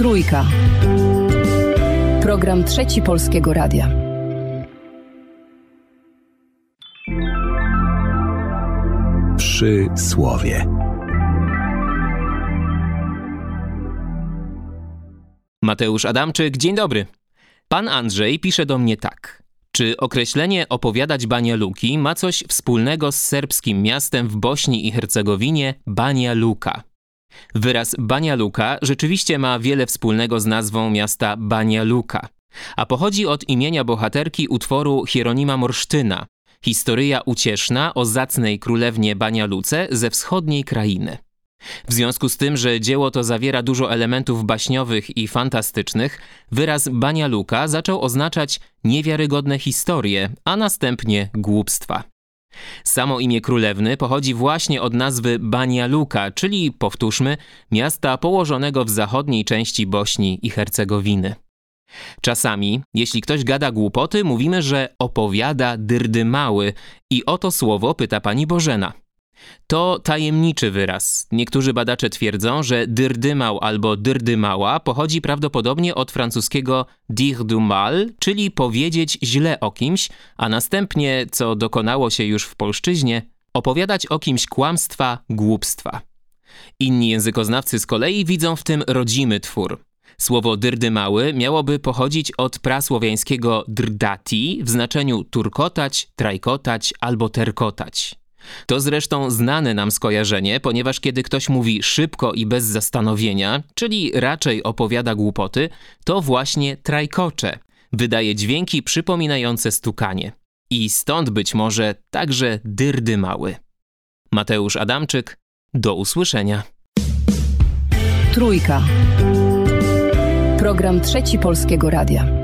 Trójka. Program Trzeci Polskiego Radia. Przysłowie. Mateusz Adamczyk, dzień dobry. Pan Andrzej pisze do mnie tak. Czy określenie opowiadać Banja Luki ma coś wspólnego z serbskim miastem w Bośni i Hercegowinie Banja Luka? Wyraz Banja Luka rzeczywiście ma wiele wspólnego z nazwą miasta Banja Luka, a pochodzi od imienia bohaterki utworu Hieronima Morsztyna, historyja ucieszna o zacnej królewnie Banja Luce ze wschodniej krainy. W związku z tym, że dzieło to zawiera dużo elementów baśniowych i fantastycznych, wyraz Banja Luka zaczął oznaczać niewiarygodne historie, a następnie głupstwa. Samo imię królewny pochodzi właśnie od nazwy Banja Luka, czyli, powtórzmy, miasta położonego w zachodniej części Bośni i Hercegowiny. Czasami, jeśli ktoś gada głupoty, mówimy, że opowiada dyrdymały i o to słowo pyta pani Bożena. To tajemniczy wyraz. Niektórzy badacze twierdzą, że dyrdymał albo dyrdymała pochodzi prawdopodobnie od francuskiego dire du mal, czyli powiedzieć źle o kimś, a następnie, co dokonało się już w polszczyźnie, opowiadać o kimś kłamstwa, głupstwa. Inni językoznawcy z kolei widzą w tym rodzimy twór. Słowo dyrdymały miałoby pochodzić od prasłowiańskiego drdati w znaczeniu turkotać, trajkotać albo terkotać. To zresztą znane nam skojarzenie, ponieważ kiedy ktoś mówi szybko i bez zastanowienia, czyli raczej opowiada głupoty, to właśnie trajkocze, wydaje dźwięki przypominające stukanie. I stąd być może także dyrdymały. Mateusz Adamczyk, do usłyszenia. Trójka. Program Trzeci Polskiego Radia.